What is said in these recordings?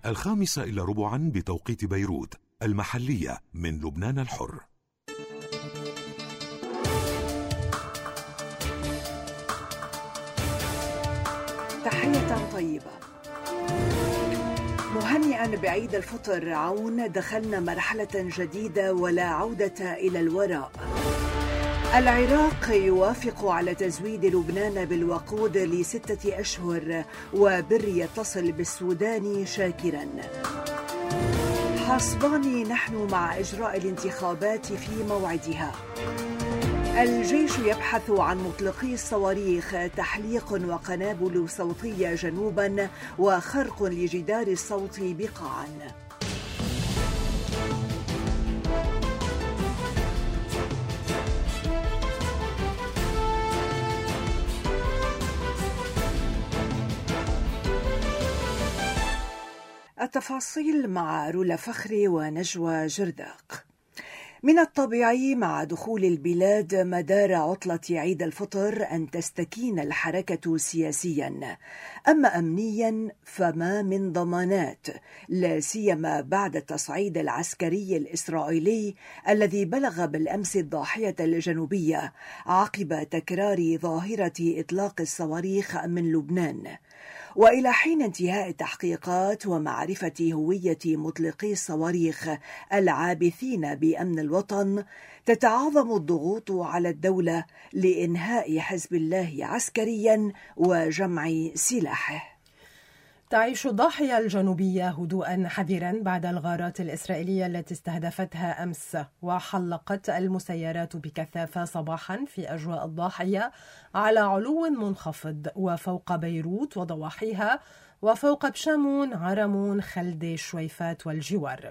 5:15 بتوقيت بيروت المحلية من لبنان الحر. تحية طيبة، مهنئا بعيد الفطر عون. دخلنا مرحلة جديدة ولا عودة إلى الوراء. العراق يوافق على تزويد لبنان بالوقود ل6 أشهر، وبر يتصل بالسودان شاكرا. حصبان نحن مع إجراء الانتخابات في موعدها. الجيش يبحث عن مطلقي الصواريخ، تحليق وقنابل صوتية جنوبا وخرق لجدار الصوت بقاعا. التفاصيل مع رولا فخري ونجوى جرداق. من الطبيعي مع دخول البلاد مدار عطلة عيد الفطر أن تستكين الحركة سياسيا، أما أمنيا فما من ضمانات، لا سيما بعد التصعيد العسكري الإسرائيلي الذي بلغ بالأمس الضاحية الجنوبية عقب تكرار ظاهرة إطلاق الصواريخ من لبنان. وإلى حين انتهاء التحقيقات ومعرفة هوية مطلقي الصواريخ العابثين بأمن الوطن، تتعاظم الضغوط على الدولة لإنهاء حزب الله عسكريا وجمع سلاحه. تعيش الضاحية الجنوبية هدوءا حذرا بعد الغارات الإسرائيلية التي استهدفتها أمس، وحلقت المسيرات بكثافة صباحا في أجواء الضاحية على علو منخفض وفوق بيروت وضواحيها، وفوق بشامون، عرمون، خلدة، شويفات والجوار.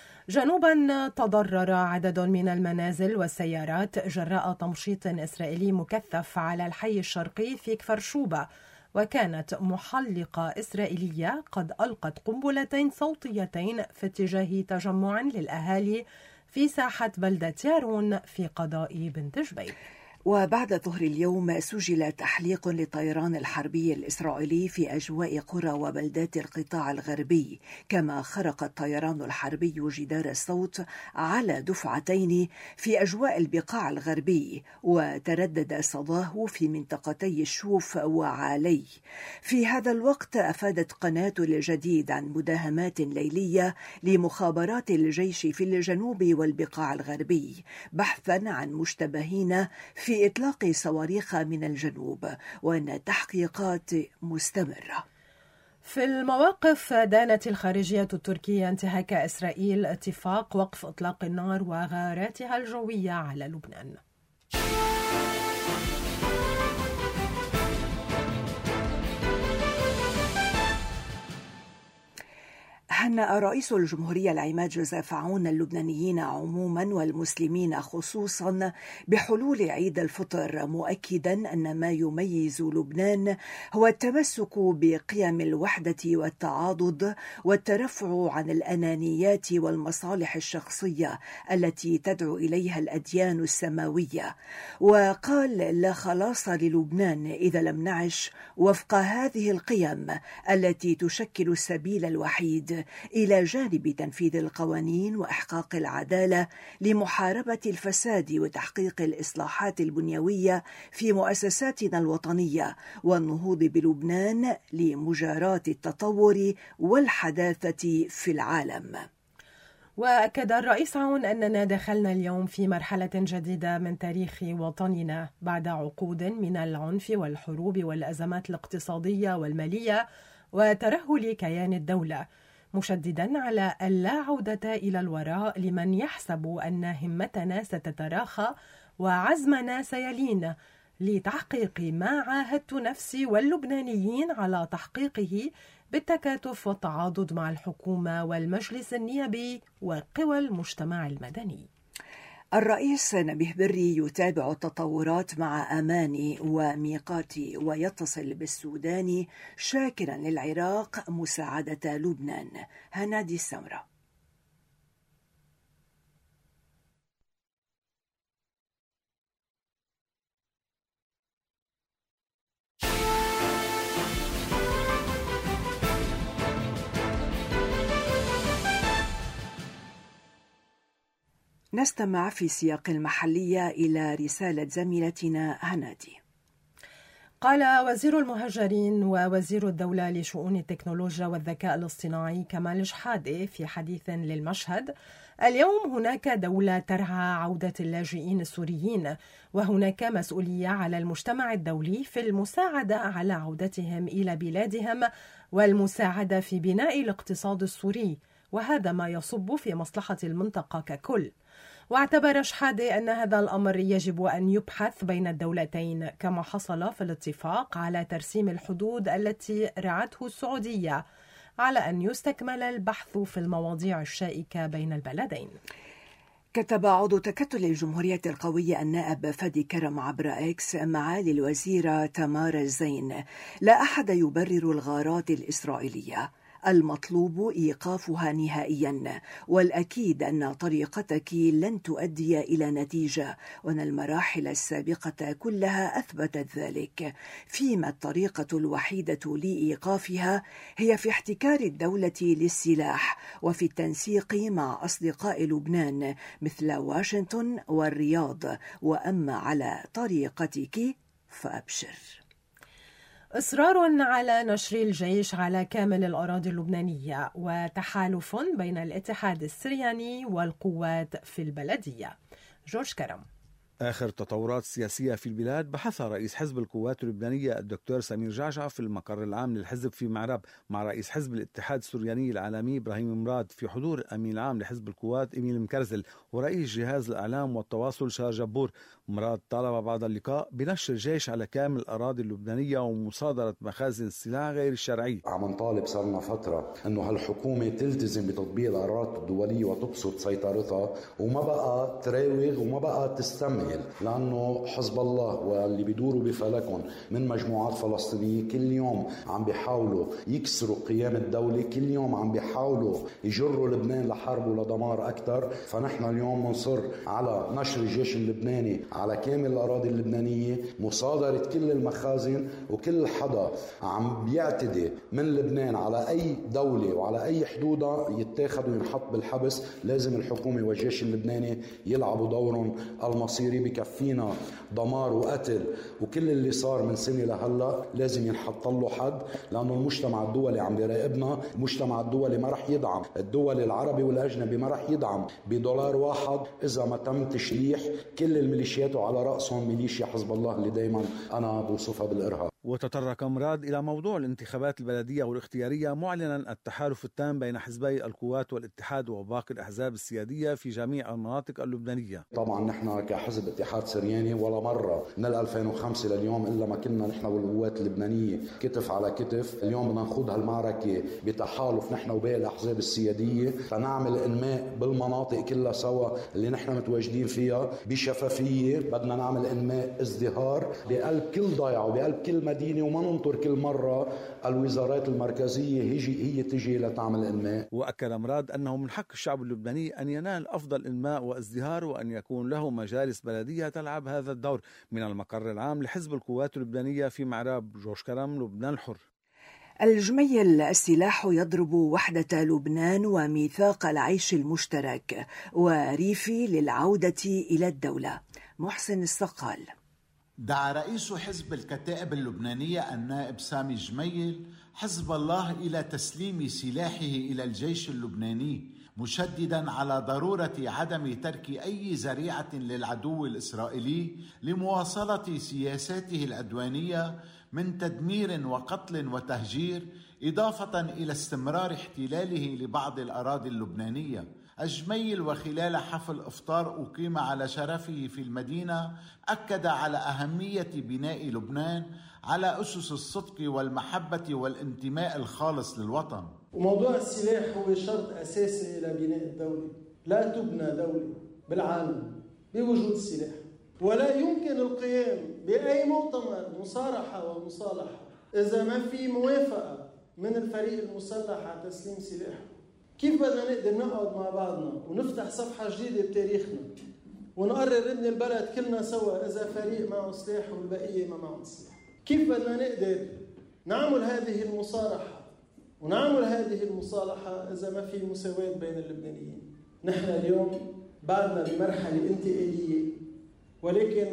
جنوبا تضرر عدد من المنازل والسيارات جراء تمشيط إسرائيلي مكثف على الحي الشرقي في كفر شوبة، وكانت محلقة إسرائيلية قد ألقت قنبلتين صوتيتين في اتجاه تجمع للأهالي في ساحة بلدة يارون في قضاء بنت جبيل. وبعد ظهر اليوم سجل تحليق للطيران الحربي الإسرائيلي في أجواء قرى وبلدات القطاع الغربي، كما خرق الطيران الحربي جدار الصوت على دفعتين في أجواء البقاع الغربي، وتردد صداه في منطقتي الشوف وعالي. في هذا الوقت أفادت قناة الجديد عن مداهمات ليلية لمخابرات الجيش في الجنوب والبقاع الغربي بحثا عن مشتبهين في إطلاق صواريخ من الجنوب، وأن التحقيقات مستمرة. في المواقف دانت الخارجية التركية انتهاك إسرائيل اتفاق وقف إطلاق النار وغاراتها الجوية على لبنان. هنأ رئيس الجمهورية العماد جوزيف عون اللبنانيين عموما والمسلمين خصوصا بحلول عيد الفطر، مؤكدا أن ما يميز لبنان هو التمسك بقيم الوحدة والتعاضد والترفع عن الأنانيات والمصالح الشخصية التي تدعو إليها الأديان السماوية. وقال: لا خلاص للبنان إذا لم نعش وفق هذه القيم التي تشكل السبيل الوحيد إلى جانب تنفيذ القوانين وإحقاق العدالة لمحاربة الفساد وتحقيق الإصلاحات البنيوية في مؤسساتنا الوطنية، والنهوض بلبنان لمجاراة التطور والحداثة في العالم. وأكد الرئيس عون أننا دخلنا اليوم في مرحلة جديدة من تاريخ وطننا بعد عقود من العنف والحروب والأزمات الاقتصادية والمالية وترهل كيان الدولة، مشددا على اللا عودة إلى الوراء لمن يحسب أن همتنا ستتراخى وعزمنا سيلين لتحقيق ما عاهدت نفسي واللبنانيين على تحقيقه بالتكاتف والتعاضد مع الحكومة والمجلس النيابي وقوى المجتمع المدني. الرئيس نبيه بري يتابع التطورات مع أماني وميقاتي ويتصل بالسودان، شاكرا للعراق مساعدة لبنان. هنادي السمرة. نستمع في سياق المحلية إلى رسالة زميلتنا هنادي. قال وزير المهاجرين ووزير الدولة لشؤون التكنولوجيا والذكاء الاصطناعي كمال شحادة في حديث للمشهد: اليوم هناك دولة ترعى عودة اللاجئين السوريين، وهناك مسؤولية على المجتمع الدولي في المساعدة على عودتهم إلى بلادهم والمساعدة في بناء الاقتصاد السوري، وهذا ما يصب في مصلحة المنطقة ككل. واعتبر شحادة أن هذا الأمر يجب أن يبحث بين الدولتين، كما حصل في الاتفاق على ترسيم الحدود التي رعته السعودية، على أن يستكمل البحث في المواضيع الشائكة بين البلدين. كتب عضو تكتل الجمهورية القوية النائب فادي كرم عبر إكس معالي الوزيرة تمار الزين: لا أحد يبرر الغارات الإسرائيلية، المطلوب إيقافها نهائيا، والأكيد أن طريقتك لن تؤدي إلى نتيجة، وأن المراحل السابقة كلها أثبتت ذلك، فيما الطريقة الوحيدة لإيقافها هي في احتكار الدولة للسلاح وفي التنسيق مع أصدقاء لبنان مثل واشنطن والرياض، وأما على طريقتك فأبشر. إصرار على نشر الجيش على كامل الأراضي اللبنانية، وتحالف بين الاتحاد السرياني والقوات في البلدية. جورج كرم. آخر التطورات السياسية في البلاد بحثها رئيس حزب القوات اللبنانية الدكتور سمير جعجع في المقر العام للحزب في معرب مع رئيس حزب الاتحاد السرياني العالمي إبراهيم مراد، في حضور الأمين العام لحزب القوات إميل مكرزل ورئيس جهاز الإعلام والتواصل شار جبور. مراد طالب بعد اللقاء بنشر الجيش على كامل الأراضي اللبنانية ومصادرة مخازن السلاح غير الشرعي. عم نطالب صارنا فترة أنه هالحكومة تلتزم بتطبيق القرارات الدولية وتبسط سيطرتها، وما بقى تراوغ وما بقى تستمهل، لأنه حزب الله واللي بيدوروا بفلكهم من مجموعات فلسطينية كل يوم عم بيحاولوا يكسروا قيام الدولة، كل يوم عم بيحاولوا يجروا لبنان لحرب ولدمار أكثر. فنحن اليوم منصر على نشر الجيش اللبناني على كامل الأراضي اللبنانية، مصادرة كل المخازن، وكل حدا عم بيعتدي من لبنان على أي دولة وعلى أي حدودها يتاخد وينحط بالحبس. لازم الحكومة والجيش اللبناني يلعبوا دورهم المصيري. بكفينا دمار وقتل، وكل اللي صار من سنة لهلا لازم ينحط له حد، لأنه المجتمع الدولي عم بيراقبنا. المجتمع الدولي ما رح يدعم، الدول العربي والأجنبي ما رح يدعم بدولار واحد إذا ما تم تشليح كل الميليشيات، وعلى رأسهم ميليشيا حزب الله اللي دايما أنا بوصفها بالإرهاب. وتطرق مراد إلى موضوع الانتخابات البلدية والاختيارية، معلنا التحالف التام بين حزبي القوات والاتحاد وباقي الأحزاب السيادية في جميع المناطق اللبنانية. طبعا نحن كحزب اتحاد سرياني ولا مرة من 2005 لليوم إلا ما كنا نحن والقوات اللبنانية كتف على كتف. اليوم بدنا نخوض هالمعركة بتحالف نحن وباقي الأحزاب السيادية تنعمل إنماء بالمناطق كلها سوا اللي نحن متواجدين فيها بشفافية. بدنا نعمل إنماء ازدهار بقلب كل ضيعة وبقلب كل مدينة، وما ننطر كل مرة الوزارات المركزية هي تجي لتعمل إنماء. وأكد مراد أنه من حق الشعب اللبناني أن ينال أفضل إنماء وازدهار، وأن يكون له مجالس بلدية تلعب هذا الدور. من المقر العام لحزب القوات اللبنانية في معراب، جورج كرم، لبنان الحر. الجميل: السلاح يضرب وحدة لبنان وميثاق العيش المشترك، وريفي للعودة إلى الدولة. محسن الصقال. دعا رئيس حزب الكتائب اللبنانية النائب سامي جميل حزب الله إلى تسليم سلاحه إلى الجيش اللبناني، مشددا على ضرورة عدم ترك أي ذريعة للعدو الإسرائيلي لمواصلة سياساته العدوانية من تدمير وقتل وتهجير، إضافة إلى استمرار احتلاله لبعض الأراضي اللبنانية. الجميل وخلال حفل إفطار أقيم على شرفه في المدينة أكد على أهمية بناء لبنان على أسس الصدق والمحبة والانتماء الخالص للوطن. وموضوع السلاح هو شرط أساسي لبناء الدولة. لا تبنى دولة بالعالم بوجود السلاح، ولا يمكن القيام بأي مؤتمر مصارحة ومصالحة إذا ما في موافقة من الفريق المسلح على تسليم سلاحه. كيف بدنا نقدر نقعد مع بعضنا ونفتح صفحة جديدة بتاريخنا ونقرر نبني البلد كلنا سوا إذا فريق معه سلاح والبقية ما معه سلاح؟ كيف بدنا نقدر نعمل هذه المصارحة ونعمل هذه المصالحة إذا ما في مساواة بين اللبنانيين؟ نحن اليوم بعدنا بمرحلة انتقالية، ولكن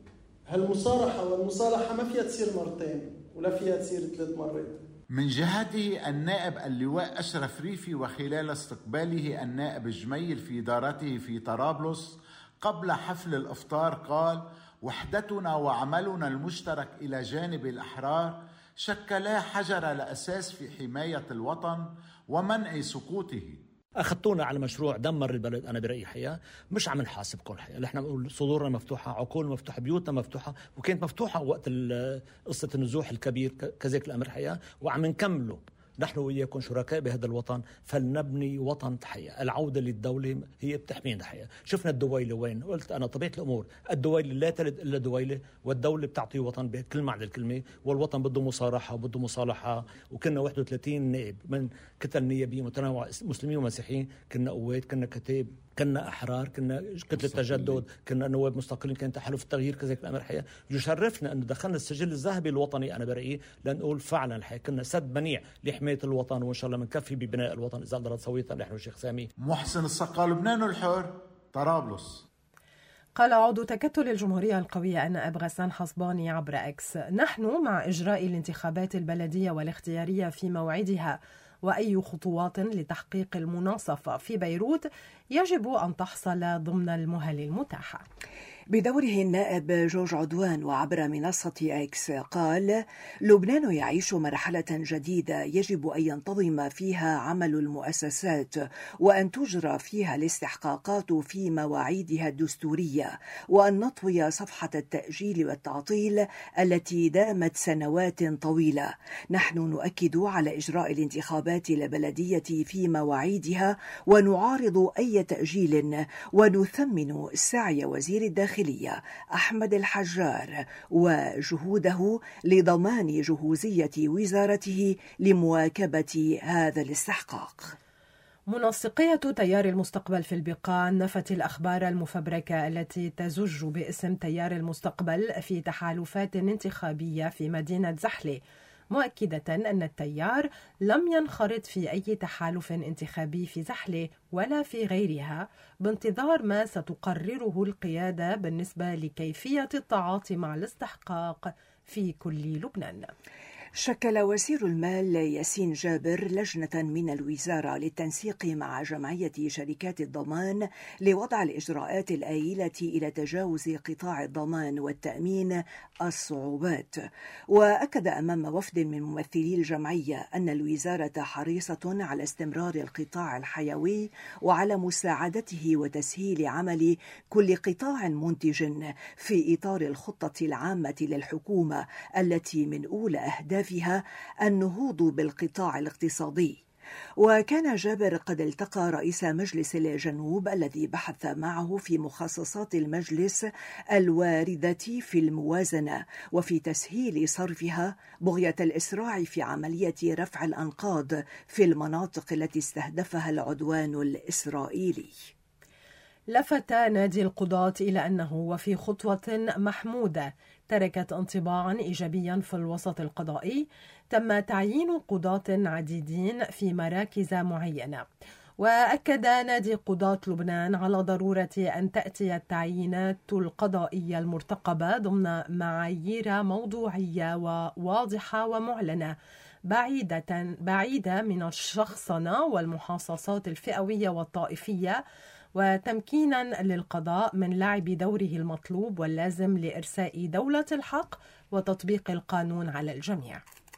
هالمصارحة والمصالحة ما فيها تصير مرتين ولا فيها تصير 3 مرات. من جهته النائب اللواء أشرف ريفي وخلال استقباله النائب جميل في دارته في طرابلس قبل حفل الإفطار قال: وحدتنا وعملنا المشترك إلى جانب الأحرار شكلا حجر الأساس في حماية الوطن ومنع سقوطه. أخذتونا على مشروع دمر البلد. أنا برأيي حقيقة مش عم نحاسبكم الحقيقة، نحن بنقول صدورنا مفتوحة، عقولنا مفتوحة، بيوتنا مفتوحة، وكانت مفتوحة وقت قصة النزوح الكبير كذلك الأمر حقيقة، وعم نكمله نحن وإياكم شركاء بهذا الوطن، فلنبني وطن حقيقة. العودة للدولة هي بتحمينا حقيقة. شفنا الدويلة وين، قلت أنا طبيعة الأمور الدويلة لا تلد إلا دويلة، والدولة بتعطي وطن بكل معنى الكلمة، والوطن بده مصارحة وبده مصالحة. وكنا 31 نائب من كتل نيابية متنوعة، مسلمين ومسيحيين، كنا قوات، كنا كتاب، كنا أحرار، كنا كتلة تجدد، كنا نواب مستقلين، كان تحالف التغيير كذلك الأمر حقيقة. يشرفنا أن دخلنا السجل الذهبي الوطني. أنا برأيي لنقول فعلا الحقيقة كنا سد منيع لحماية الوطن، وإن شاء الله منكفي ببناء الوطن إذا قدرت سويتها نحن الشيخ سامي. محسن الصقا، لبنان الحر، طرابلس. قال عضو تكتل الجمهورية القوية النائب غسان حصباني عبر إكس: نحن مع إجراء الانتخابات البلدية والاختيارية في موعدها، وأي خطوات لتحقيق المناصفة في بيروت يجب أن تحصل ضمن المهل المتاحة. بدوره النائب جورج عدوان وعبر منصة إكس قال: لبنان يعيش مرحلة جديدة يجب أن ينتظم فيها عمل المؤسسات، وأن تجرى فيها الاستحقاقات في مواعيدها الدستورية، وأن نطوي صفحة التأجيل والتعطيل التي دامت سنوات طويلة. نحن نؤكد على إجراء الانتخابات البلدية في مواعيدها، ونعارض أي تأجيل، ونثمن سعي وزير الداخلية أحمد الحجار وجهوده لضمان جهوزية وزارته لمواكبة هذا الاستحقاق. منسقية تيار المستقبل في البقاع نفت الأخبار المفبركة التي تزج باسم تيار المستقبل في تحالفات انتخابية في مدينة زحلة، مؤكدة أن التيار لم ينخرط في أي تحالف انتخابي في زحلة ولا في غيرها، بانتظار ما ستقرره القيادة بالنسبة لكيفية التعاطي مع الاستحقاق في كل لبنان. شكل وزير المال ياسين جابر لجنة من الوزارة للتنسيق مع جمعية شركات الضمان لوضع الإجراءات الآيلة إلى تجاوز قطاع الضمان والتأمين الصعوبات. وأكد أمام وفد من ممثلي الجمعية أن الوزارة حريصة على استمرار القطاع الحيوي وعلى مساعدته وتسهيل عمل كل قطاع منتج في إطار الخطة العامة للحكومة التي من أولى أهدافها النهوض بالقطاع الاقتصادي. وكان جابر قد التقى رئيس مجلس الجنوب الذي بحث معه في مخصصات المجلس الواردة في الموازنة وفي تسهيل صرفها، بغية الإسراع في عملية رفع الأنقاض في المناطق التي استهدفها العدوان الإسرائيلي. لفت نادي القضاة إلى أنه وفي خطوة محمودة تركت انطباعا إيجابيا في الوسط القضائي تم تعيين قضاة عديدين في مراكز معينة. وأكد نادي قضاة لبنان على ضرورة أن تأتي التعيينات القضائية المرتقبة ضمن معايير موضوعية وواضحة ومعلنة، بعيدة من الشخصنة والمحاصصات الفئوية والطائفية، وتمكينا للقضاء من لعب دوره المطلوب واللازم لإرساء دولة الحق وتطبيق القانون على الجميع.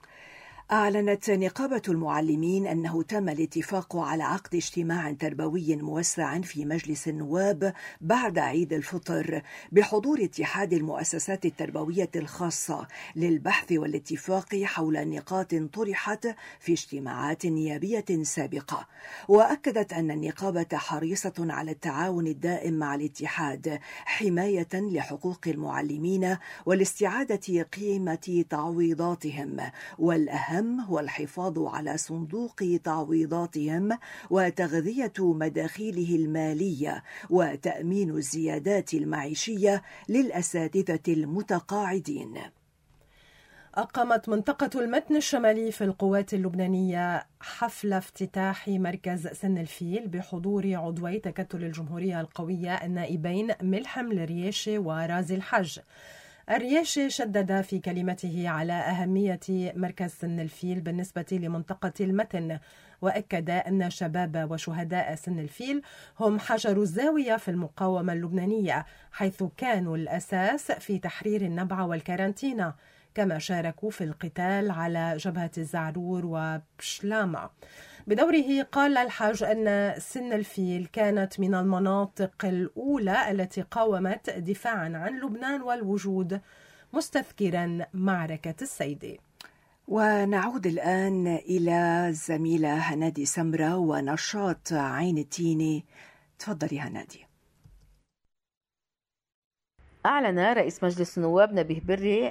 أعلنت نقابة المعلمين أنه تم الاتفاق على عقد اجتماع تربوي موسع في مجلس النواب بعد عيد الفطر بحضور اتحاد المؤسسات التربوية الخاصة للبحث والاتفاق حول نقاط طرحت في اجتماعات نيابية سابقة. وأكدت أن النقابة حريصة على التعاون الدائم مع الاتحاد حماية لحقوق المعلمين والاستعادة قيمة تعويضاتهم، والأهم هو الحفاظ على صندوق تعويضاتهم وتغذية مداخيله المالية وتأمين الزيادات المعيشية للأساتذة المتقاعدين. أقامت منطقة المتن الشمالي في القوات اللبنانية حفل افتتاح مركز سن الفيل بحضور عضوي تكتل الجمهورية القوية النائبين ملحم الرياشي ورازي الحج. الرياشي شدد في كلمته على أهمية مركز سن الفيل بالنسبة لمنطقة المتن، وأكد أن شباب وشهداء سن الفيل هم حجر الزاوية في المقاومة اللبنانية، حيث كانوا الأساس في تحرير النبعة والكارانتينا، كما شاركوا في القتال على جبهة الزعرور وبشلامة. بدوره قال الحاج أن سن الفيل كانت من المناطق الأولى التي قاومت دفاعا عن لبنان والوجود، مستذكرا معركة السيدي. ونعود الآن إلى الزميلة هنادي سمرة ونشاط عين التيني. تفضلي هنادي. أعلن رئيس مجلس النواب نبيه بري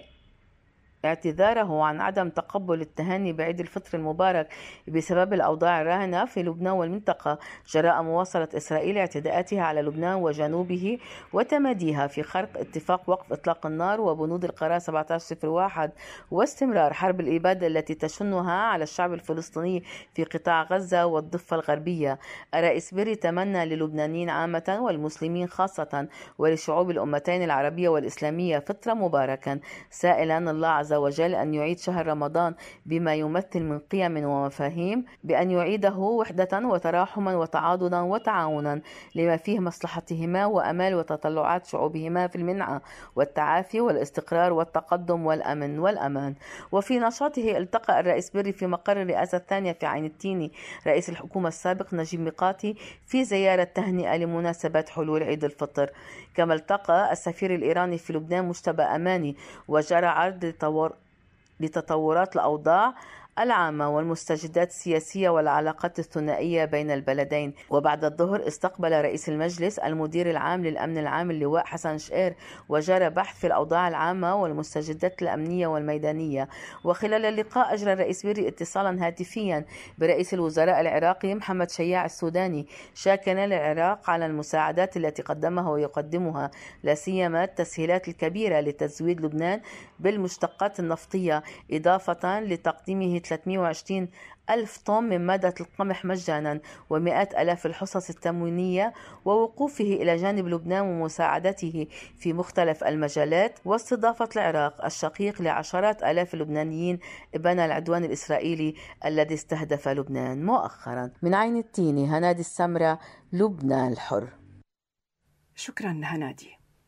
اعتذاره عن عدم تقبل التهاني بعيد الفطر المبارك بسبب الأوضاع الراهنة في لبنان والمنطقة جراء مواصلة إسرائيل اعتداءاتها على لبنان وجنوبه وتماديها في خرق اتفاق وقف إطلاق النار وبنود القرار 1701 واستمرار حرب الإبادة التي تشنها على الشعب الفلسطيني في قطاع غزة والضفة الغربية. الرئيس بري تمنى للبنانيين عامة والمسلمين خاصة ولشعوب الأمتين العربية والإسلامية فطرا مباركا، سائلا الله عز وجل أن يعيد شهر رمضان بما يمثل من قيم ومفاهيم، بأن يعيده وحدة وتراحما وتعاضدا وتعاونا لما فيه مصلحتهما وأمال وتطلعات شعوبهما في المنعة والتعافي والاستقرار والتقدم والأمن والأمان. وفي نشاطه التقى الرئيس بري في مقر الرئاسة الثانية في عين التيني رئيس الحكومة السابق نجيب ميقاتي في زيارة تهنئة لمناسبة حلول عيد الفطر. كما التقى السفير الإيراني في لبنان مجتبى أماني وجرى عرض لتطورات الأوضاع العامة والمستجدات السياسية والعلاقات الثنائية بين البلدين. وبعد الظهر استقبل رئيس المجلس المدير العام للأمن العام اللواء حسن شقير وجرى بحث في الأوضاع العامة والمستجدات الأمنية والميدانية. وخلال اللقاء أجرى الرئيس بري اتصالا هاتفيا برئيس الوزراء العراقي محمد شياع السوداني، شاكرا للعراق على المساعدات التي قدمها ويقدمها، لا سيما التسهيلات الكبيرة لتزويد لبنان بالمشتقات النفطية، إضافة لتقديمه 320 ألف طن من مادة القمح مجانا و100 ألاف الحصص التموينية، ووقوفه إلى جانب لبنان ومساعدته في مختلف المجالات، واستضافة العراق الشقيق لعشرات ألاف اللبنانيين إبان العدوان الإسرائيلي الذي استهدف لبنان مؤخرا. من عين التيني هنادي السمرة، لبنان الحر. شكرا هنادي.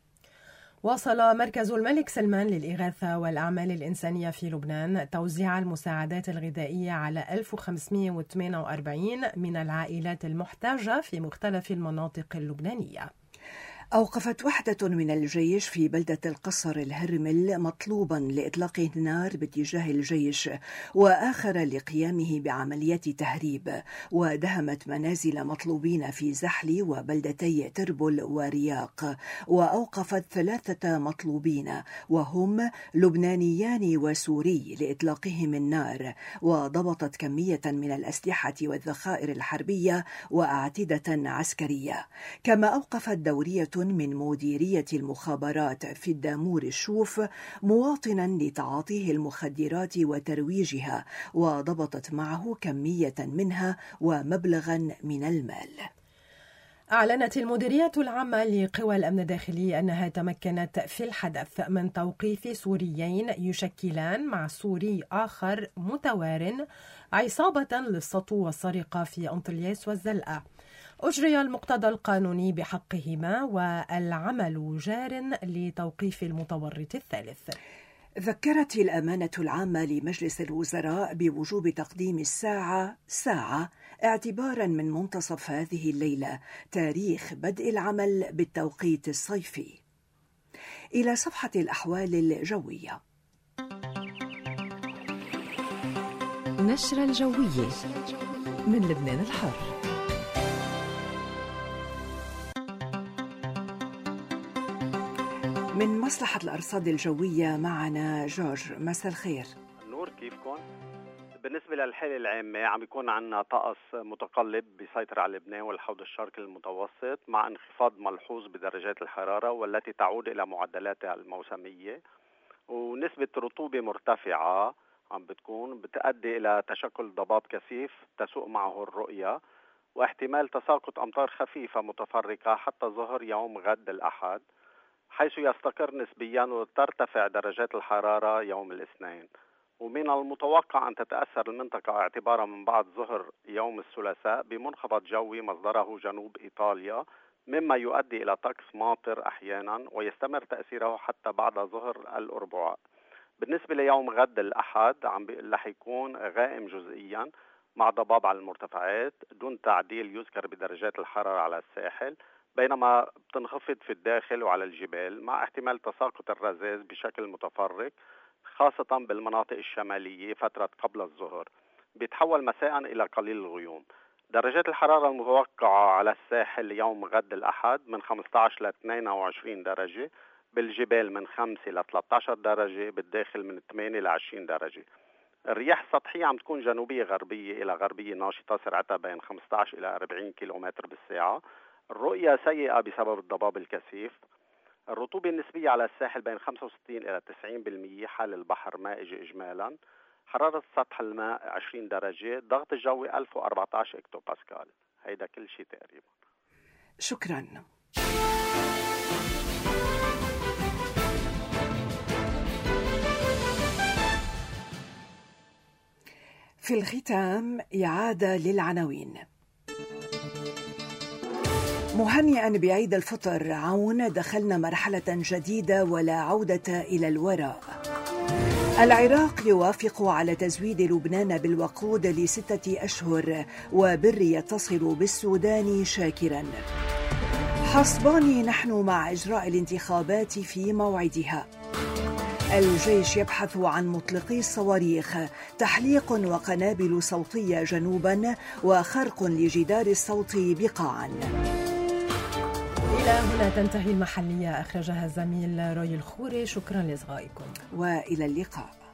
واصل مركز الملك سلمان للإغاثة والأعمال الإنسانية في لبنان توزيع المساعدات الغذائية على 1548 من العائلات المحتاجة في مختلف المناطق اللبنانية. أوقفت وحدة من الجيش في بلدة القصر الهرمل مطلوبا لإطلاق النار باتجاه الجيش وآخر لقيامه بعمليات تهريب، ودهمت منازل مطلوبين في زحلي وبلدتي تربل ورياق، وأوقفت 3 مطلوبين وهم لبنانيان وسوري لإطلاقهم النار، وضبطت كمية من الأسلحة والذخائر الحربية وأعتدة عسكرية. كما أوقفت دورية من مديرية المخابرات في الدامور الشوف مواطنا لتعاطيه المخدرات وترويجها، وضبطت معه كمية منها ومبلغا من المال. أعلنت المديرية العامة لقوى الأمن الداخلي أنها تمكنت في الحدث من توقيف سوريين يشكلان مع سوري آخر متوار عصابة للسطو والسرقة في أنطلياس والزلقة. أجري المقتضى القانوني بحقهما والعمل جار لتوقيف المتورط الثالث. ذكرت الأمانة العامة لمجلس الوزراء بوجوب تقديم الساعة ساعة اعتبارا من منتصف هذه الليلة تاريخ بدء العمل بالتوقيت الصيفي. إلى صفحة الأحوال الجوية. نشرة الجوية من لبنان الحر. من مصلحة الأرصاد الجوية معنا جورج. مساء الخير. النور، كيفكم؟ بالنسبة للحالة العامة عم يكون عنا طقس متقلب بيسيطر على لبنان والحوض الشرقي المتوسط مع انخفاض ملحوظ بدرجات الحرارة والتي تعود إلى معدلاتها الموسمية. ونسبة رطوبة مرتفعة عم بتؤدي إلى تشكل ضباب كثيف تسوء معه الرؤية، واحتمال تساقط أمطار خفيفة متفرقة حتى ظهر يوم غد الأحد، حيث يستقر نسبيا وترتفع درجات الحرارة يوم الاثنين. ومن المتوقع أن تتأثر المنطقة اعتبارا من بعد ظهر يوم الثلاثاء بمنخفض جوي مصدره جنوب إيطاليا، مما يؤدي إلى طقس ماطر أحيانا ويستمر تأثيره حتى بعد ظهر الأربعاء. بالنسبة ليوم غد الأحد رح يكون غائم جزئيا مع ضباب على المرتفعات دون تعديل يذكر بدرجات الحرارة على الساحل، بينما بتنخفض في الداخل وعلى الجبال مع احتمال تساقط الرذاذ بشكل متفرق خاصة بالمناطق الشمالية فترة قبل الظهر. بيتحول مساء إلى قليل الغيوم. درجات الحرارة المتوقعة على الساحل يوم غد الأحد من 15 ل 22 درجة، بالجبال من 5 ل 13 درجة، بالداخل من 8 ل 20 درجة. الرياح السطحية عم تكون جنوبية غربية إلى غربية ناشطة سرعتها بين 15 إلى 40 كيلومتر بالساعة. الرؤية سيئة بسبب الضباب الكثيف. الرطوبة النسبية على الساحل بين 65 إلى 90%، حال البحر مائج إجمالا. حرارة سطح الماء 20 درجة، ضغط الجوي 1014 اكتو باسكال. هيدا كل شيء تقريبا. شكرا. في الختام إعادة للعناوين. مهنئا بعيد الفطر عون، دخلنا مرحلة جديدة ولا عودة إلى الوراء. العراق يوافق على تزويد لبنان بالوقود ل6 أشهر، وبر يتصل بالسودان شاكرا. حصبان نحن مع إجراء الانتخابات في موعدها. الجيش يبحث عن مطلقي الصواريخ، تحليق وقنابل صوتية جنوبا وخرق لجدار الصوت بقاعا. إلى هنا تنتهي المحلية، أخرجها الزميل روي الخوري. شكرا لإصغائكم وإلى اللقاء.